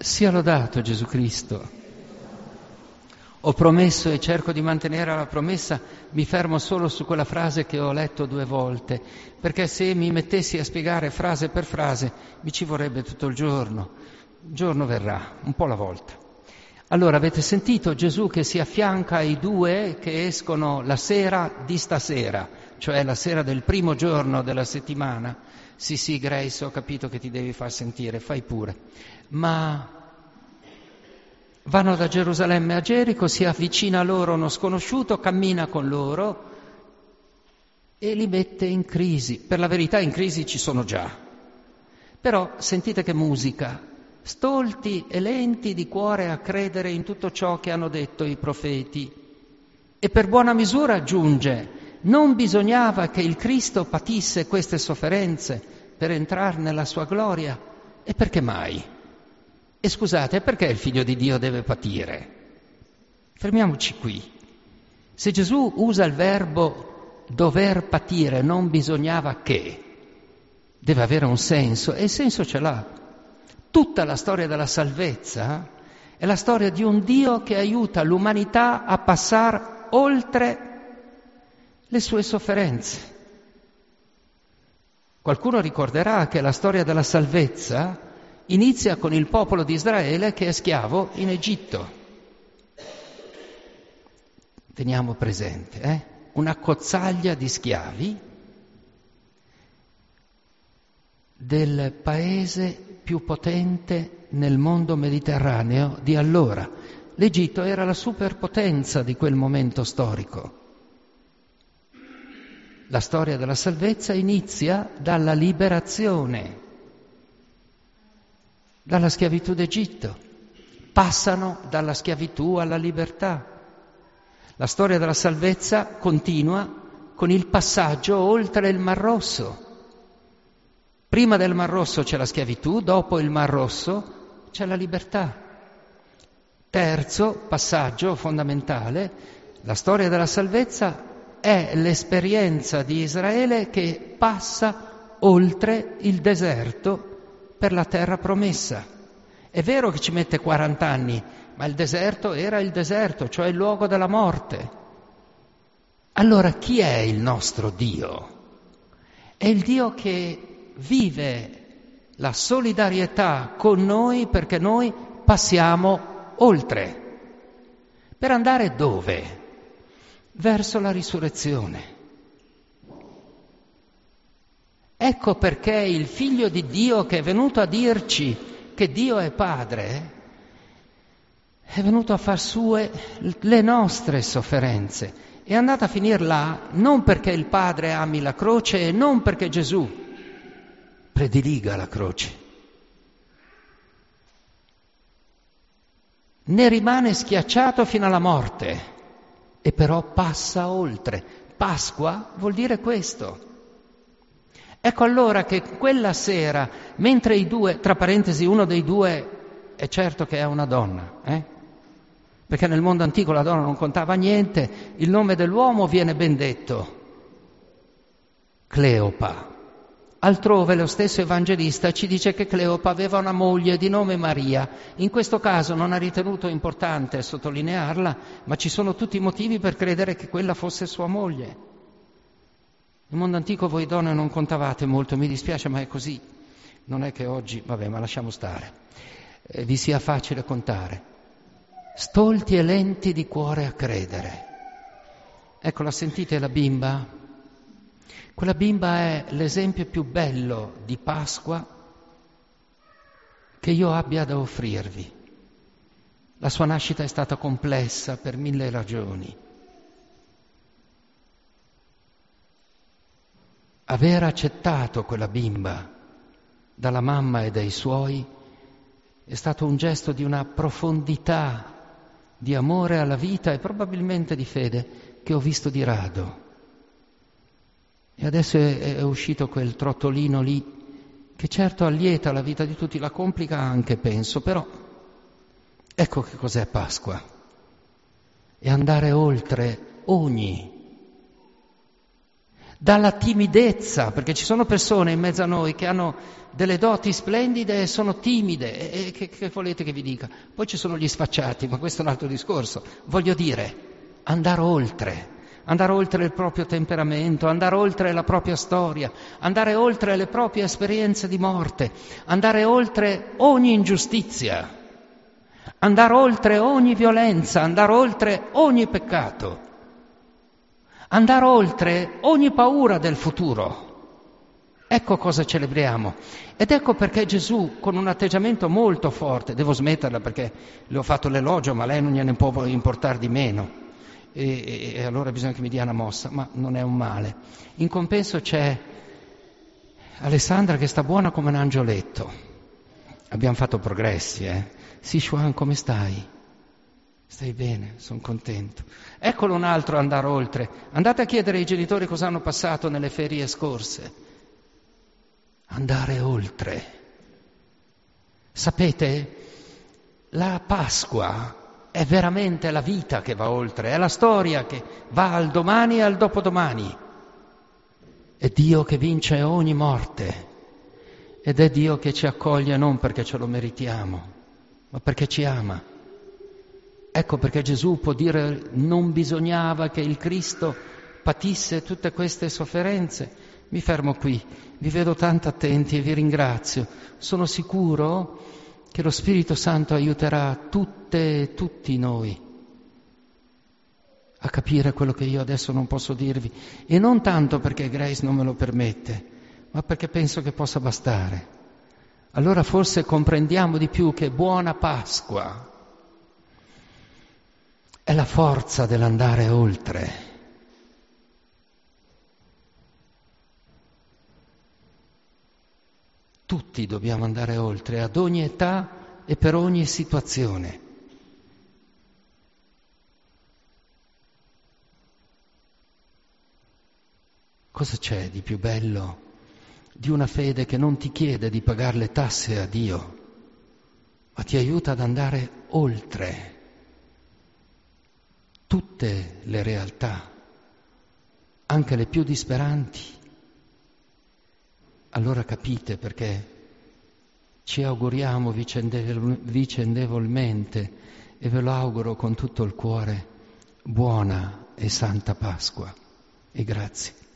Sia lodato Gesù Cristo. Ho promesso e cerco di mantenere la promessa, mi fermo solo su quella frase che ho letto 2 volte, perché se mi mettessi a spiegare frase per frase mi ci vorrebbe tutto il giorno. Il giorno verrà, un po' alla volta. Allora, avete sentito Gesù che si affianca ai 2 che escono la sera di stasera, cioè la sera del primo giorno della settimana. Sì, Grace, ho capito che ti devi far sentire, fai pure. Ma vanno da Gerusalemme a Gerico, si avvicina a loro uno sconosciuto, cammina con loro e li mette in crisi. Per la verità in crisi ci sono già. Però sentite che musica. Stolti e lenti di cuore a credere in tutto ciò che hanno detto i profeti. E per buona misura aggiunge: non bisognava che il Cristo patisse queste sofferenze per entrare nella sua gloria? E perché mai? E scusate, perché il Figlio di Dio deve patire? Fermiamoci qui. Se Gesù usa il verbo dover patire, non bisognava che, deve avere un senso, e il senso ce l'ha. Tutta la storia della salvezza è la storia di un Dio che aiuta l'umanità a passare oltre le sue sofferenze. Qualcuno ricorderà che la storia della salvezza inizia con il popolo di Israele che è schiavo in Egitto. Teniamo presente, una cozzaglia di schiavi del paese più potente nel mondo mediterraneo di allora. L'Egitto era la superpotenza di quel momento storico. La storia della salvezza inizia dalla liberazione, dalla schiavitù d'Egitto. Passano dalla schiavitù alla libertà. La storia della salvezza continua con il passaggio oltre il Mar Rosso. Prima del Mar Rosso c'è la schiavitù, dopo il Mar Rosso c'è la libertà. Terzo passaggio fondamentale, la storia della salvezza è l'esperienza di Israele che passa oltre il deserto per la terra promessa. È vero che ci mette 40 anni, ma il deserto era il deserto, cioè il luogo della morte. Allora chi è il nostro Dio? È il Dio che vive la solidarietà con noi perché noi passiamo oltre. Per andare dove? Verso la risurrezione. Ecco perché il Figlio di Dio che è venuto a dirci che Dio è Padre è venuto a far sue le nostre sofferenze. È andato a finire là non perché il Padre ami la croce e non perché Gesù prediliga la croce. Ne rimane schiacciato fino alla morte e però passa oltre. Pasqua vuol dire questo. Ecco allora che quella sera, mentre i 2, tra parentesi, uno dei 2 è certo che è una donna, perché nel mondo antico la donna non contava niente, il nome dell'uomo viene ben detto, Cleopa. Altrove lo stesso evangelista ci dice che Cleopa aveva una moglie di nome Maria. In questo caso non ha ritenuto importante sottolinearla, ma ci sono tutti i motivi per credere che quella fosse sua moglie. Nel mondo antico voi donne non contavate molto, mi dispiace ma è così. Non è che oggi, ma lasciamo stare, vi sia facile contare. Stolti e lenti di cuore a credere. Ecco, la sentite la bimba? Quella bimba è l'esempio più bello di Pasqua che io abbia da offrirvi. La sua nascita è stata complessa per 1000 ragioni. Aver accettato quella bimba dalla mamma e dai suoi è stato un gesto di una profondità di amore alla vita e probabilmente di fede che ho visto di rado. E adesso è uscito quel trottolino lì, che certo allieta la vita di tutti, la complica anche, penso, però ecco che cos'è Pasqua. È andare oltre ogni dalla timidezza, perché ci sono persone in mezzo a noi che hanno delle doti splendide e sono timide, e che volete che vi dica? Poi ci sono gli sfacciati, ma questo è un altro discorso. Voglio dire, andare oltre il proprio temperamento, andare oltre la propria storia, andare oltre le proprie esperienze di morte, andare oltre ogni ingiustizia, andare oltre ogni violenza, andare oltre ogni peccato, andare oltre ogni paura del futuro. Ecco cosa celebriamo. Ed ecco perché Gesù, con un atteggiamento molto forte, devo smetterla perché le ho fatto l'elogio, ma lei non gliene può importare di meno, e allora bisogna che mi dia una mossa, ma non è un male. In compenso c'è Alessandra che sta buona come un angioletto. Abbiamo fatto progressi, Sì, Xuan, come stai? Stai bene, sono contento. Eccolo un altro andare oltre. Andate a chiedere ai genitori cosa hanno passato nelle ferie scorse. Andare oltre. Sapete, la Pasqua è veramente la vita che va oltre, è la storia che va al domani e al dopodomani. È Dio che vince ogni morte ed è Dio che ci accoglie non perché ce lo meritiamo, ma perché ci ama. Ecco perché Gesù può dire non bisognava che il Cristo patisse tutte queste sofferenze. Mi fermo qui, vi vedo tanto attenti e vi ringrazio. Sono sicuro che lo Spirito Santo aiuterà tutte e tutti noi a capire quello che io adesso non posso dirvi. E non tanto perché Grace non me lo permette, ma perché penso che possa bastare. Allora forse comprendiamo di più che buona Pasqua è la forza dell'andare oltre. Tutti dobbiamo andare oltre, ad ogni età e per ogni situazione. Cosa c'è di più bello di una fede che non ti chiede di pagare le tasse a Dio, ma ti aiuta ad andare oltre tutte le realtà, anche le più disperanti? Allora capite perché ci auguriamo vicendevolmente, e ve lo auguro con tutto il cuore, buona e santa Pasqua, e grazie.